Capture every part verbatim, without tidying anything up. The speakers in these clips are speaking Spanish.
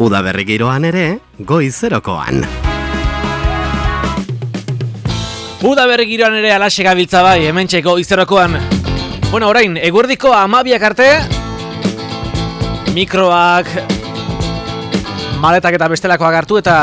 Udaberri giroan ere, goizerokoan. Udaberri giroan ere alaxe gabiltza bai, hementxe goizerokoan. Bueno, orain, eguerdiko amabiak arte, mikroak, maletak eta bestelakoak hartu eta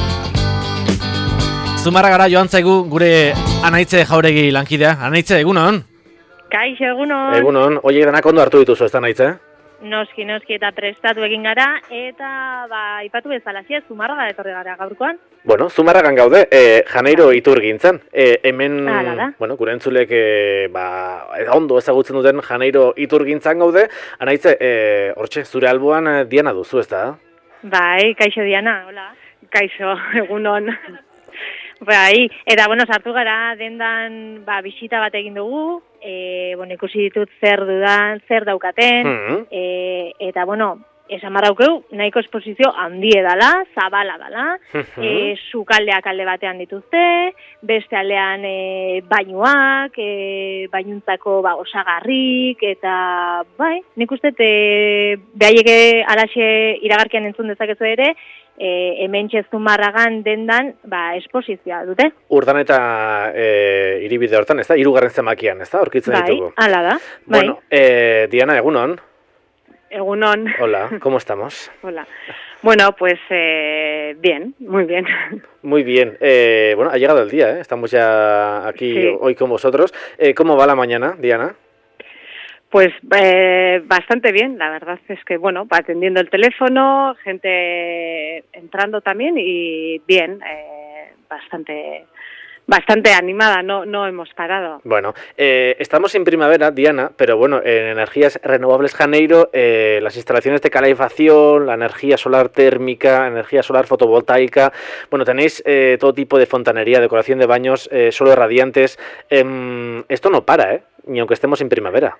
Zumarragara joan zaigu gure Anaitze Jauregi lankidea. Anaitze, egunon? Kaixo, egunon. Egunon, oie denak ondo hartu dituzu ez da, Anaitze? Noski, noski eta prestatu egin gara, eta ba, ipatu bezalasia, Zumarraga etorri gara gaurkoan. Bueno, Zumarragan gaude, e, Janeiro Iturgintzan. E, hemen, Hala bueno, gure entzulek e, ba, ondo ezagutzen duten Janeiro Iturgintzan gaude. Anaitze, e, hortxe, zure alboan e, Diana duzu, ez da? Bai, kaixo Diana, hola. Kaixo, egunon. Bai, eta bueno, sartu gara dendan ba, bisita bat egin dugu, e, bueno, ikusi ditut zer dudan, zer daukaten, mm-hmm. e, eta bueno, esan marraukeu, nahiko esposizio handie dala, zabala dala, mm-hmm. e, sukaldeak alde batean dituzte, beste aldean e, bainuak, e, bainuntzako ba, osagarrik, eta bai, nik uste, e, behaieke alaxe iragarkian entzun dezakezu ere, E, hemen Zumarragan dendan ba, esposizioa dute. Urdan eta e, iribide hortan, ez da? Hirugarren zemakian, ez da? Horkitzen bai, ditugu. Bai, ala da. Bueno, bai. eh, Diana, egunon. Egunon. Hola, ¿cómo estamos? Hola. Bueno, pues eh, bien, muy bien. Muy bien. Eh, bueno, ha llegado el día, ¿eh? Estamos ya aquí sí. hoy con vosotros. Eh, ¿Cómo va la mañana, Diana? Pues eh, bastante bien, la verdad es que, bueno, atendiendo el teléfono, gente entrando también y bien, eh, bastante bastante animada, no no hemos parado. Bueno, eh, estamos en primavera, Diana, pero bueno, en Energías Renovables Janeiro, eh, las instalaciones de calefacción, la energía solar térmica, energía solar fotovoltaica, bueno, tenéis eh, todo tipo de fontanería, decoración de baños, eh, suelos radiantes, eh, esto no para, ¿eh? Ni aunque estemos en primavera.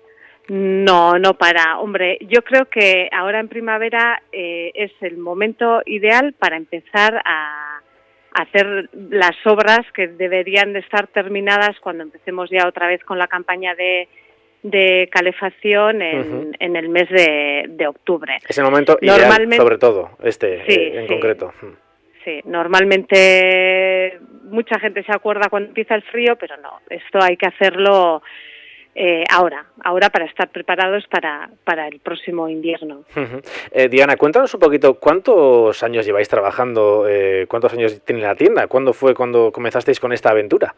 No, no para. Hombre, yo creo que ahora en primavera eh, es el momento ideal para empezar a hacer las obras que deberían de estar terminadas cuando empecemos ya otra vez con la campaña de, de calefacción en, uh-huh. en el mes de, de octubre. Es el momento ideal, sobre todo, este sí, eh, en sí. concreto. Sí, normalmente mucha gente se acuerda cuando empieza el frío, pero no, esto hay que hacerlo... Eh, ahora, ahora para estar preparados para, para el próximo invierno. Uh-huh. Eh, Diana, cuéntanos un poquito, ¿cuántos años lleváis trabajando? Eh, ¿Cuántos años tiene la tienda? ¿Cuándo fue cuando comenzasteis con esta aventura?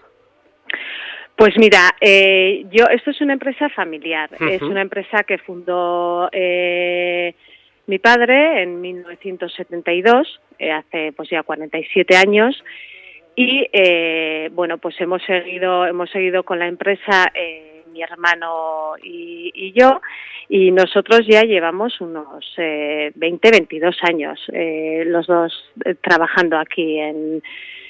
Pues mira, eh, yo esto es una empresa familiar, uh-huh. es una empresa que fundó eh, mi padre en mil novecientos setenta y dos, eh, hace pues ya cuarenta y siete años, y eh, bueno, pues hemos seguido, hemos seguido con la empresa. Eh, mi hermano y, y yo, y nosotros ya llevamos unos eh, veinte, veintidós años, eh, los dos eh, trabajando aquí en,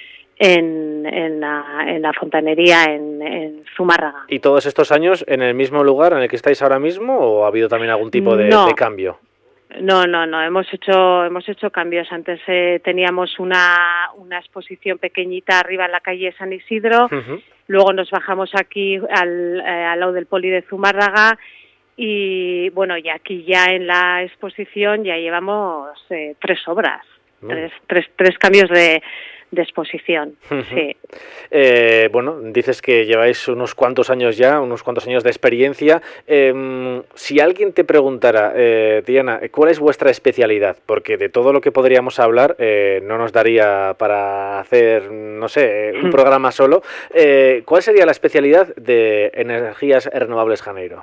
en, en, la, en la fontanería en, en Zumárraga. ¿Y todos estos años en el mismo lugar en el que estáis ahora mismo o ha habido también algún tipo de, no. de cambio? No, no, no, hemos hecho hemos hecho cambios. Antes eh, teníamos una, una exposición pequeñita arriba en la calle San Isidro, uh-huh. luego nos bajamos aquí al, eh, al lado del Poli de Zumárraga y bueno, y aquí ya en la exposición ya llevamos eh, tres obras, uh-huh. tres, tres, tres cambios de, de exposición. Uh-huh. Sí. Eh, bueno, dices que lleváis unos cuantos años ya, unos cuantos años de experiencia. Eh, si alguien te preguntara, eh, Diana, ¿cuál es vuestra especialidad? Porque de todo lo que podríamos hablar eh, no nos daría para hacer, no sé, un programa solo. Eh, ¿Cuál sería la especialidad de Energías Renovables Janeiro?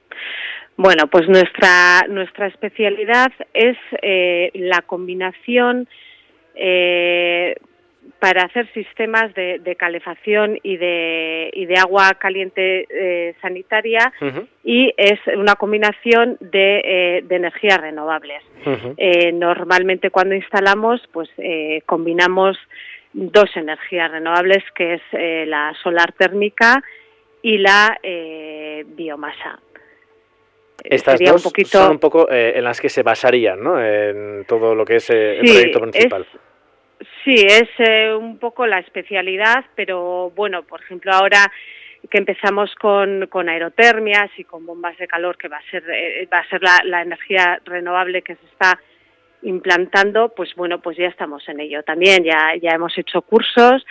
Bueno, pues nuestra nuestra especialidad es eh, la combinación eh, para hacer sistemas de, de calefacción y de, y de agua caliente eh, sanitaria, uh-huh. y es una combinación de, eh, de energías renovables. Uh-huh. Eh, normalmente cuando instalamos, pues eh, combinamos dos energías renovables, que es eh, la solar térmica y la eh, biomasa. Estas Sería dos un poquito... son un poco eh, en las que se basarían, ¿no? En todo lo que es eh, el sí, proyecto principal. Es... Sí, es eh, un poco la especialidad, pero bueno, por ejemplo, ahora que empezamos con, con aerotermias y con bombas de calor, que va a ser eh, va a ser la, la energía renovable que se está implantando, pues bueno, pues ya estamos en ello. También ya, ya hemos hecho cursos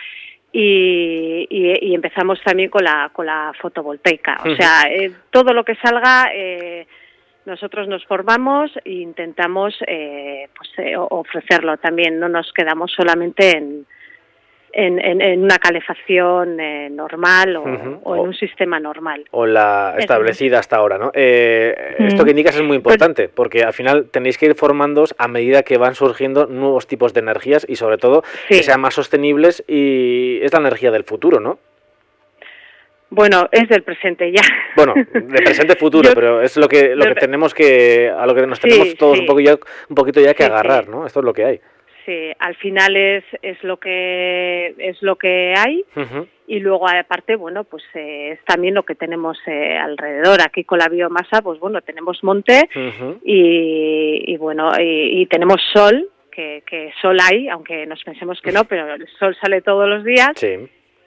y, y, y empezamos también con la, con la fotovoltaica. O sea, eh, todo lo que salga, eh, nosotros nos formamos e intentamos eh, pues, eh, ofrecerlo también. No nos quedamos solamente en, en, en, en una calefacción eh, normal o, uh-huh. o en un sistema normal. O la establecida hasta ahora, ¿no? Eh, uh-huh. Esto que indicas es muy importante, porque al final tenéis que ir formándoos a medida que van surgiendo nuevos tipos de energías y sobre todo sí. que sean más sostenibles, y es la energía del futuro, ¿no? Bueno, es del presente ya. Bueno, de presente futuro, Yo, pero es lo que lo que tenemos que a lo que nos tenemos sí, todos sí. un poquito ya, un poquito ya que sí, agarrar, sí. ¿no? Esto es lo que hay. Sí, al final es es lo que es lo que hay uh-huh. y luego aparte, bueno, pues eh, es también lo que tenemos eh, alrededor. Aquí con la biomasa, pues bueno, tenemos monte uh-huh. y, y bueno, y, y tenemos sol, que, que sol hay, aunque nos pensemos que no, pero el sol sale todos los días. Sí.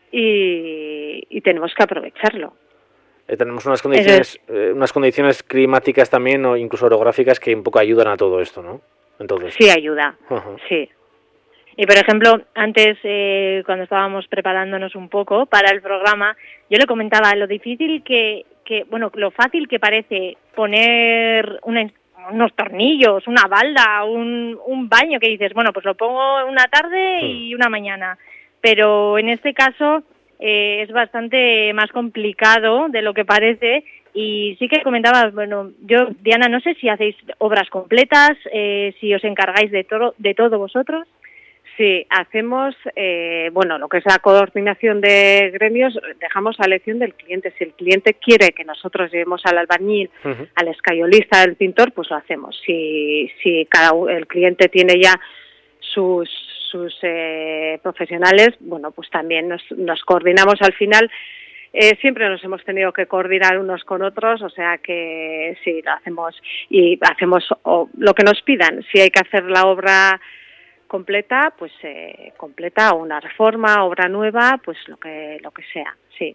Y, y tenemos que aprovecharlo. Eh, tenemos unas condiciones eh, unas condiciones climáticas también o incluso orográficas que un poco ayudan a todo esto, ¿no? Entonces sí ayuda, uh-huh. sí. Y por ejemplo, antes eh, cuando estábamos preparándonos un poco para el programa, yo le comentaba lo difícil que, que bueno, lo fácil que parece poner una, unos tornillos, una balda, un, un baño que dices, bueno, pues lo pongo una tarde y una mañana. Pero en este caso eh, es bastante más complicado de lo que parece y sí que comentabas, bueno, yo, Diana, no sé si hacéis obras completas, eh, si os encargáis de todo, de todo vosotros. Sí, hacemos, eh, bueno, lo que es la coordinación de gremios, dejamos a elección del cliente. Si el cliente quiere que nosotros llevemos al albañil, uh-huh. al escayolista, al pintor, pues lo hacemos. Si, si cada el cliente tiene ya sus sus eh, profesionales, bueno, pues también nos, nos coordinamos al final. Eh, siempre nos hemos tenido que coordinar unos con otros, o sea que sí, lo hacemos y hacemos o, lo que nos pidan. Si hay que hacer la obra completa, pues eh, completa, o una reforma, obra nueva, pues lo que lo que sea, sí.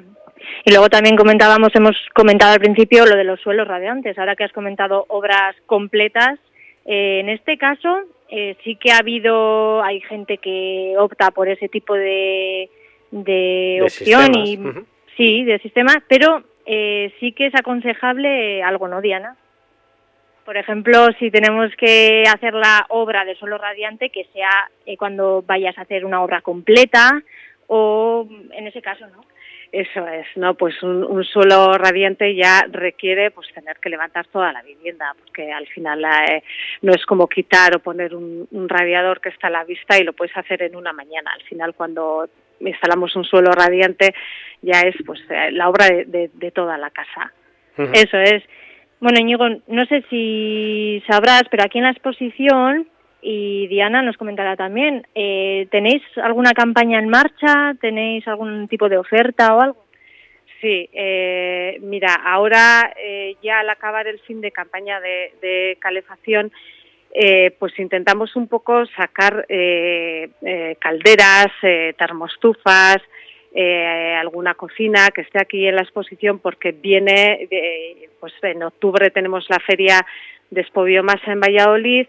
Y luego también comentábamos, hemos comentado al principio lo de los suelos radiantes. Ahora que has comentado obras completas, eh, en este caso eh, sí que ha habido, hay gente que opta por ese tipo de, de, de opción sistemas. y uh-huh. sí, de sistema, pero eh, sí que es aconsejable algo, ¿no, Diana? Por ejemplo, si tenemos que hacer la obra de suelo radiante, que sea eh, cuando vayas a hacer una obra completa o en ese caso, ¿no? Eso es, ¿no? Pues un, un suelo radiante ya requiere pues tener que levantar toda la vivienda, porque al final eh, no es como quitar o poner un, un radiador que está a la vista y lo puedes hacer en una mañana. Al final, cuando instalamos un suelo radiante, ya es pues eh, la obra de, de, de toda la casa. Uh-huh. Eso es. Bueno, Íñigo, no sé si sabrás, pero aquí en la exposición, y Diana nos comentará también, eh, ¿tenéis alguna campaña en marcha? ¿Tenéis algún tipo de oferta o algo? Sí, eh, mira, ahora eh, ya al acabar el fin de campaña de, de calefacción, eh, pues intentamos un poco sacar eh, eh, calderas, eh, termostufas, eh, alguna cocina que esté aquí en la exposición, porque viene, eh, pues en octubre tenemos la feria de Expo Biomasa en Valladolid.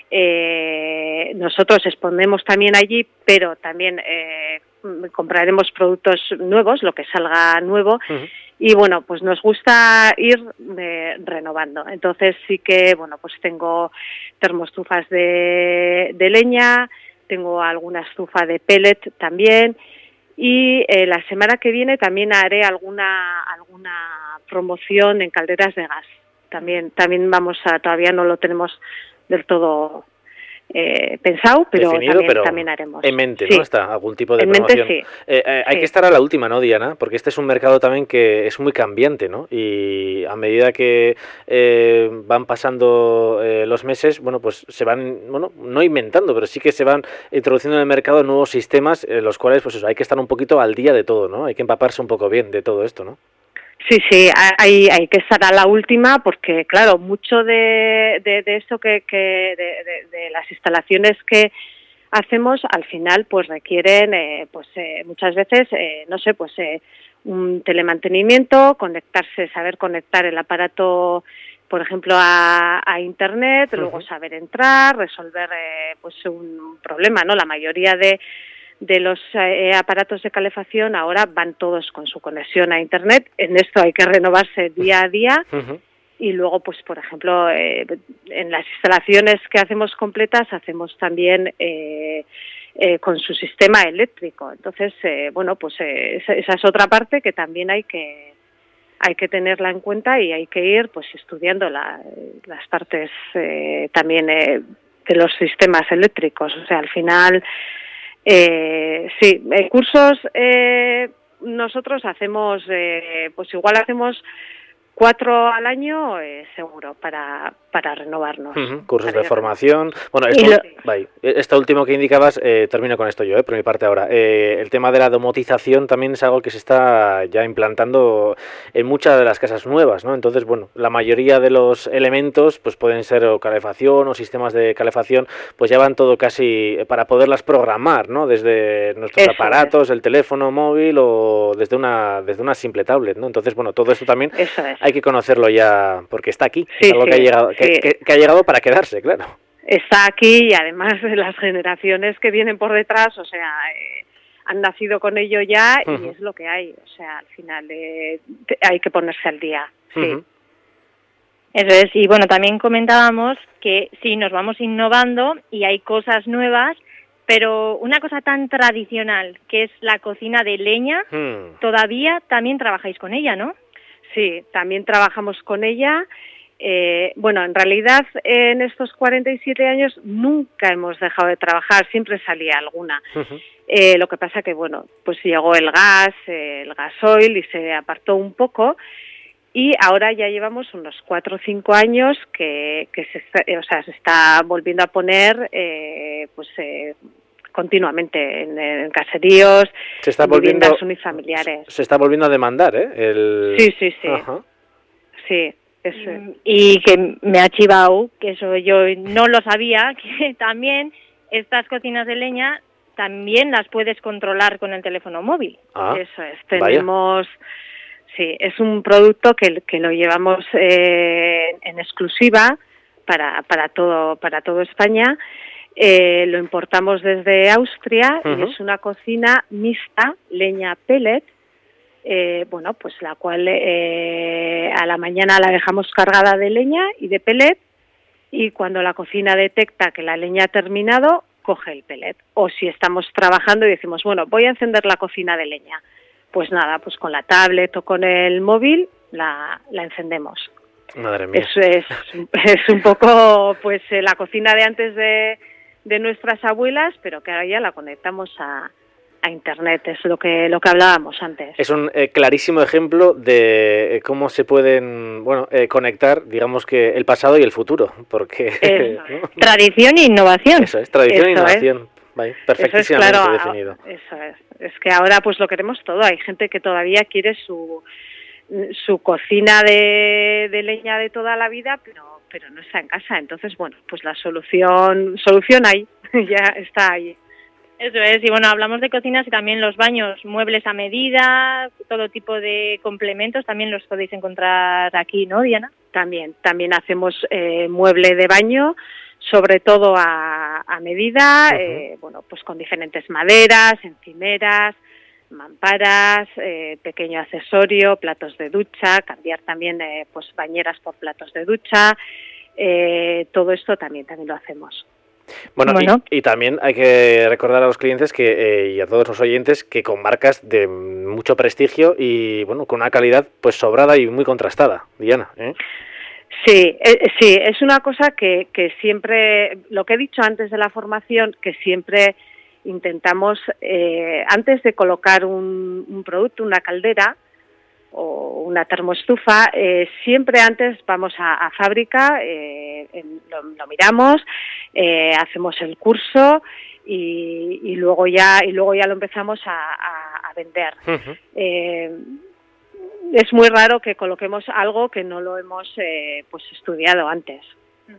Eh, nosotros exponemos también allí, pero también eh, compraremos productos nuevos, lo que salga nuevo, uh-huh. y bueno, pues nos gusta ir eh, renovando. Entonces sí que, bueno, pues tengo termostufas de, de leña, tengo alguna estufa de pellet también, y eh, la semana que viene también haré alguna alguna promoción en calderas de gas. También también vamos a, todavía no lo tenemos del todo eh, pensado, pero, Definido, también, pero también haremos. En mente, sí. ¿no? Está algún tipo de en promoción. Mente, sí. Eh, eh, hay sí. que estar a la última, ¿no, Diana? Porque este es un mercado también que es muy cambiante, ¿no? Y a medida que eh, van pasando eh, los meses, bueno, pues se van, bueno, no inventando, pero sí que se van introduciendo en el mercado nuevos sistemas, en los cuales, pues eso, hay que estar un poquito al día de todo, ¿no? Hay que empaparse un poco bien de todo esto, ¿no? Sí, sí, hay, hay que estar a la última porque, claro, mucho de, de, de esto que, que de, de, de las instalaciones que hacemos, al final, pues requieren, eh, pues eh, muchas veces, eh, no sé, pues eh, un telemantenimiento, conectarse, saber conectar el aparato por ejemplo, a, a Internet, Uh-huh. luego saber entrar, resolver eh, pues un problema, ¿no? La mayoría de, de los eh, aparatos de calefacción ahora van todos con su conexión a Internet. En esto hay que renovarse día a día. Uh-huh. Y luego, pues, por ejemplo, eh, en las instalaciones que hacemos completas, hacemos también eh, eh, con su sistema eléctrico. Entonces, eh, bueno, pues eh, esa, esa es otra parte que también hay que hay que tenerla en cuenta y hay que ir, pues, estudiando la, las partes eh, también eh, de los sistemas eléctricos. O sea, al final, eh, sí, eh, cursos eh, nosotros hacemos, eh, pues igual hacemos cuatro al año, eh, seguro, para, para renovarnos. Uh-huh. Cursos para de formación. Bueno, esto, lo... bye. esto último que indicabas, eh, termino con esto yo, eh, por mi parte ahora. Eh, el tema de la domotización también es algo que se está ya implantando en muchas de las casas nuevas, ¿no? Entonces, bueno, la mayoría de los elementos pues pueden ser o calefacción o sistemas de calefacción, pues ya van todo casi para poderlas programar, ¿no? Desde nuestros Eso aparatos, es. el teléfono móvil o desde una, desde una simple tablet, ¿no? Entonces, bueno, todo esto también Eso es. hay que conocerlo ya, porque está aquí, Sí, es algo sí, que ha llegado, que, sí. que, que ha llegado para quedarse, claro. Está aquí y además las generaciones que vienen por detrás, o sea, eh, han nacido con ello ya y Uh-huh. es lo que hay. O sea, al final eh, te, hay que ponerse al día. Sí. Uh-huh. Eso es, y bueno, también comentábamos que sí, nos vamos innovando y hay cosas nuevas, pero una cosa tan tradicional que es la cocina de leña, Hmm. todavía también trabajáis con ella, ¿no? Sí, también trabajamos con ella. Eh, bueno, en realidad en estos cuarenta y siete años nunca hemos dejado de trabajar, siempre salía alguna. Uh-huh. Eh, lo que pasa que, bueno, pues llegó el gas, eh, el gasoil y se apartó un poco y ahora ya llevamos unos cuatro o cinco años que, que se, está, o sea, se está volviendo a poner eh, pues eh, continuamente en, en caseríos, Se está en volviendo viviendas unifamiliares. se está volviendo a demandar, ¿eh? El... Sí, sí, sí. Ajá. Sí. Es, y que me ha chivado, que eso yo no lo sabía, que también estas cocinas de leña también las puedes controlar con el teléfono móvil. Ah, eso es, tenemos, vaya. Sí, es un producto que, que lo llevamos eh, en exclusiva para, para todo, para todo España. Eh, lo importamos desde Austria. Uh-huh. Y es una cocina mixta, leña pellet. Eh, bueno, pues la cual eh, a la mañana la dejamos cargada de leña y de pellet y cuando la cocina detecta que la leña ha terminado, coge el pellet. O si estamos trabajando y decimos, bueno, voy a encender la cocina de leña, pues nada, pues con la tablet o con el móvil la, la encendemos. Madre mía. Eso es, es un poco pues eh, la cocina de antes de, de nuestras abuelas, pero que ahora ya la conectamos a a Internet, es lo que lo que hablábamos antes. Es un eh, clarísimo ejemplo de eh, cómo se pueden, bueno, eh, conectar, digamos que el pasado y el futuro, porque eh, ¿no? Tradición e innovación. Eso es, tradición e innovación. Es. Vale, perfectísimamente eso es, claro, definido. Eso es. Es que ahora pues lo queremos todo. Hay gente que todavía quiere su su cocina de, de leña de toda la vida, pero pero no está en casa. Entonces, bueno, pues la solución solución hay, ya está ahí. Eso es, y bueno, hablamos de cocinas y también los baños, muebles a medida, todo tipo de complementos, también los podéis encontrar aquí, ¿no, Diana? También, también hacemos eh, mueble de baño, sobre todo a, a medida, uh-huh. eh, bueno, pues con diferentes maderas, encimeras, mamparas, eh, pequeño accesorio, platos de ducha, cambiar también eh, pues bañeras por platos de ducha, eh, todo esto también, también lo hacemos. Bueno, bueno. Y, y también hay que recordar a los clientes que eh, y a todos los oyentes que con marcas de mucho prestigio y bueno con una calidad pues sobrada y muy contrastada, Diana, ¿eh? Sí, eh, sí, es una cosa que, que siempre, lo que he dicho antes de la formación, que siempre intentamos, eh, antes de colocar un, un producto, una caldera o una termoestufa, eh, siempre antes vamos a, a fábrica, eh, en, lo, lo miramos, eh, hacemos el curso y, y luego ya y luego ya lo empezamos a, a, a vender. Uh-huh. Eh, es muy raro que coloquemos algo que no lo hemos eh, pues estudiado antes.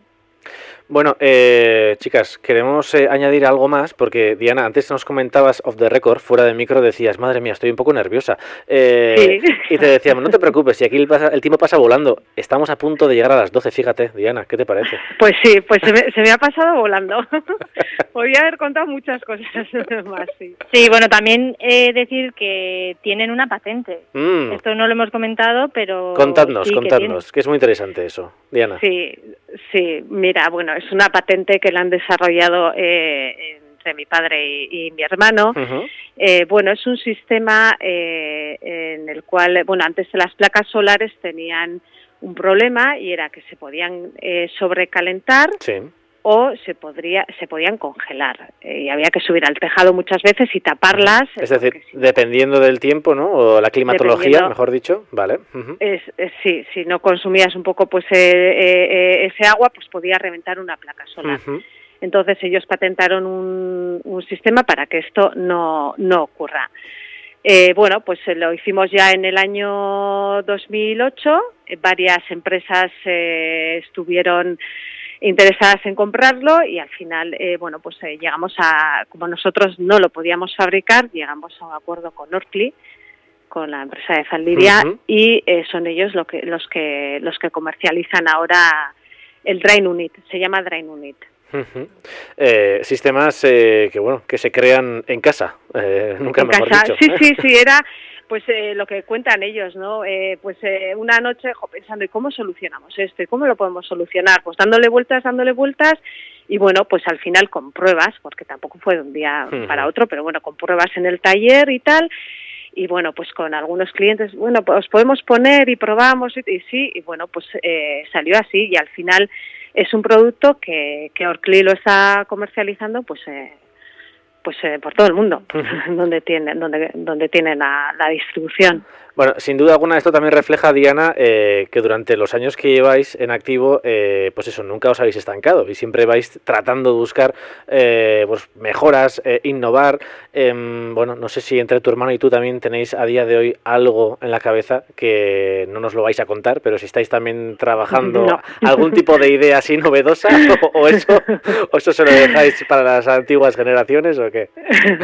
Bueno, eh, chicas, queremos eh, añadir algo más porque, Diana, antes nos comentabas off the record, fuera de micro, decías, madre mía, estoy un poco nerviosa. Eh, Sí. Y te decíamos, no te preocupes, si aquí el, pasa- el tiempo pasa volando. Estamos a punto de llegar a las doce, fíjate, Diana, ¿qué te parece? Pues sí, pues se me, se me ha pasado volando. Podría haber contado muchas cosas más, sí. Sí, bueno, también eh, decir que tienen una patente. Mm, Esto no lo hemos comentado, pero contadnos, sí que contadnos, que es muy interesante eso, Diana. Sí, sí, mira, bueno, es una patente que la han desarrollado eh, entre mi padre y, y mi hermano. Ujú. Eh, bueno, es un sistema eh, en el cual, bueno, antes las placas solares tenían un problema y era que se podían eh, sobrecalentar Sí. o se podría se podían congelar eh, y había que subir al tejado muchas veces y taparlas. Es decir, porque si- dependiendo del tiempo, ¿no? O la climatología, Dependiendo- mejor dicho, vale. Ujú. es, es- sí, si no consumías un poco pues eh, eh, ese agua, pues podía reventar una placa solar. Ujú. Entonces ellos patentaron un, un sistema para que esto no, no ocurra. Eh, bueno, pues eh, lo hicimos ya en el año dos mil ocho. Eh, varias empresas eh, estuvieron interesadas en comprarlo y al final, eh, bueno, pues eh, llegamos a, como nosotros no lo podíamos fabricar, llegamos a un acuerdo con Orkly, con la empresa de Zaldivia, Ujú. y eh, son ellos lo que, los que los que comercializan ahora el Drain Unit. Se llama Drain Unit. Ujú. Eh, sistemas eh, que bueno que se crean en casa, eh, nunca En mejor casa. dicho. Sí, sí, sí, era pues eh, lo que cuentan ellos, ¿no? Eh, pues eh, una noche jo, pensando, ¿y cómo solucionamos esto? ¿Y cómo lo podemos solucionar? Pues dándole vueltas, dándole vueltas, y bueno, pues al final con pruebas, porque tampoco fue de un día Ujú. para otro, pero bueno, con pruebas en el taller y tal, y bueno, pues con algunos clientes, bueno, pues podemos poner y probamos, y, y sí, y bueno, pues eh, salió así, y al final es un producto que, que Orkly lo está comercializando, pues eh, pues eh, por todo el mundo, donde tienen donde donde tienen la, la distribución. Bueno, sin duda alguna esto también refleja, Diana, eh, que durante los años que lleváis en activo, eh, pues eso, nunca os habéis estancado y siempre vais tratando de buscar eh, pues mejoras, eh, innovar. Eh, bueno, no sé si entre tu hermano y tú también tenéis a día de hoy algo en la cabeza que no nos lo vais a contar, pero si estáis también trabajando No. algún tipo de idea así novedosa o, o eso o eso se lo dejáis para las antiguas generaciones o qué.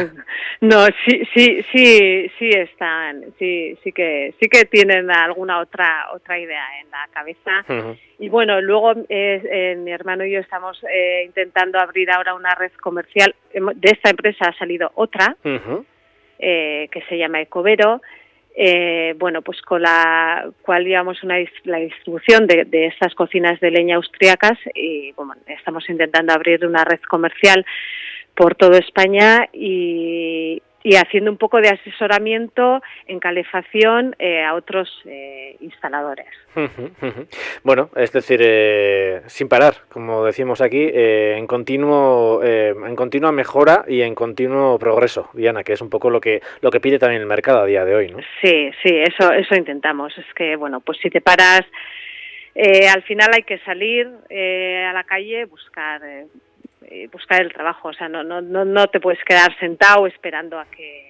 No, sí, sí, sí, sí están, sí, sí que sí que tienen alguna otra otra idea en la cabeza. Ujú. Y bueno, luego eh, eh, mi hermano y yo estamos eh, intentando abrir ahora una red comercial. De esta empresa ha salido otra Ujú. eh, que se llama Ecovero. Eh, bueno, pues con la cual llevamos una, la distribución de, de estas cocinas de leña austriacas y bueno, estamos intentando abrir una red comercial por toda España y, y haciendo un poco de asesoramiento en calefacción eh, a otros eh, instaladores. Ujú, ujú. Bueno, es decir, eh, sin parar, como decimos aquí, eh, en continuo, eh, en continua mejora y en continuo progreso, Diana, que es un poco lo que lo que pide también el mercado a día de hoy, ¿no? Sí, sí, eso eso intentamos. Es que bueno, pues si te paras, eh, al final hay que salir eh, a la calle, buscar eh, eh, buscar el trabajo. O sea, no no no no te puedes quedar sentado esperando a que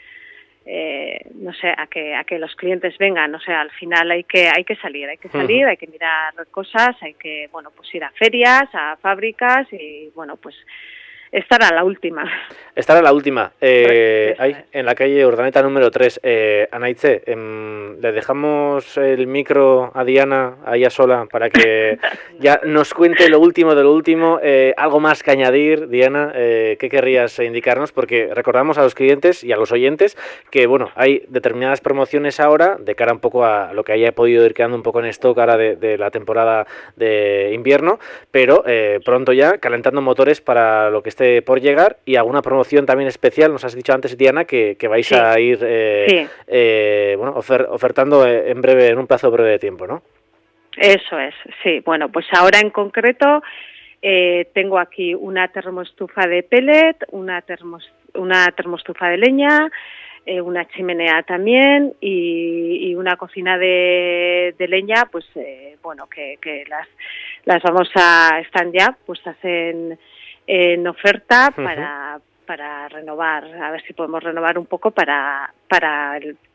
Eh, no sé, a que a que los clientes vengan. O sea, al final hay que hay que salir, hay que salir, Ujú. hay que mirar cosas, hay que, bueno, pues ir a ferias, a fábricas y, bueno, pues estar a la última. Estar a la última, eh, Eso ahí, es. en la calle Urdaneta número tres. Eh, Anaitze, em, le dejamos el micro a Diana, a ella sola, para que ya nos cuente lo último de lo último. Eh, algo más que añadir, Diana, eh, ¿qué querrías indicarnos? Porque recordamos a los clientes y a los oyentes que, bueno, hay determinadas promociones ahora, de cara un poco a lo que haya podido ir quedando un poco en stock ahora de, de la temporada de invierno, pero eh, pronto ya calentando motores para lo que esté por llegar y alguna promoción también especial, nos has dicho antes, Diana, que, que vais Sí. a ir eh, Sí. eh, bueno, ofer ofertando en breve, en un plazo breve de tiempo, ¿no? Eso es, sí. Bueno, pues ahora en concreto eh, tengo aquí una termoestufa de pellet, una, termos, una termoestufa de leña, eh, una chimenea también y, y una cocina de, de leña, pues eh, bueno, que, que las, las vamos a, están ya puestas en, en oferta Ujú. para, para renovar, a ver si podemos renovar un poco para, para el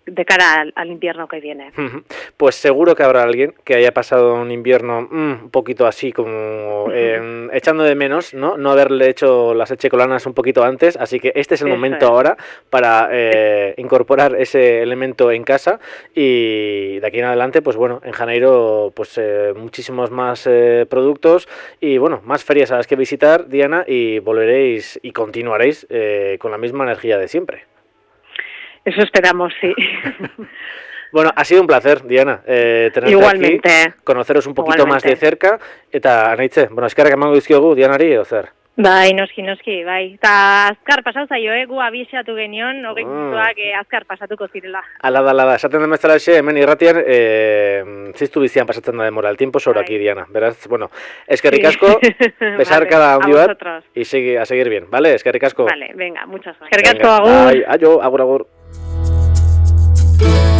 de cara al, al invierno que viene. Pues seguro que habrá alguien que haya pasado un invierno mmm, un poquito así como eh, echando de menos, ¿no? No haberle hecho las echecolanas un poquito antes, así que este es el Eso momento es. ahora para eh, incorporar ese elemento en casa y de aquí en adelante, pues bueno, en Janeiro pues eh, muchísimos más eh, productos y bueno, más ferias a las que visitar, Diana, y volveréis y continuaréis eh, con la misma energía de siempre. Eso esperamos, sí. Bueno, ha sido un placer, Diana, eh, tenerte Igualmente. aquí, conoceros un poquito Igualmente. más de cerca, eta anaitze, bueno, eskerrak emango dizkiogu Dianari, edo zer? Bai, noski, noski, bai. Eta azkar pasau zaio, eh, gu abixatu genion, hogei minutuak eh, azkar pasatuko zirela. Ala da, ala da, esaten den bezala xe, hemen irratian, eh, ziztu bizian pasatzen da demora, el tiempo sobra aquí, Diana. Beraz, bueno, eskerrik asko, besarkada handi bat, y sigue, a seguir bien, ¿vale? Eskerrik asko. Vale, venga, muchas gracias. Eskerrik asko, agur. Bai, aio, agur, agur.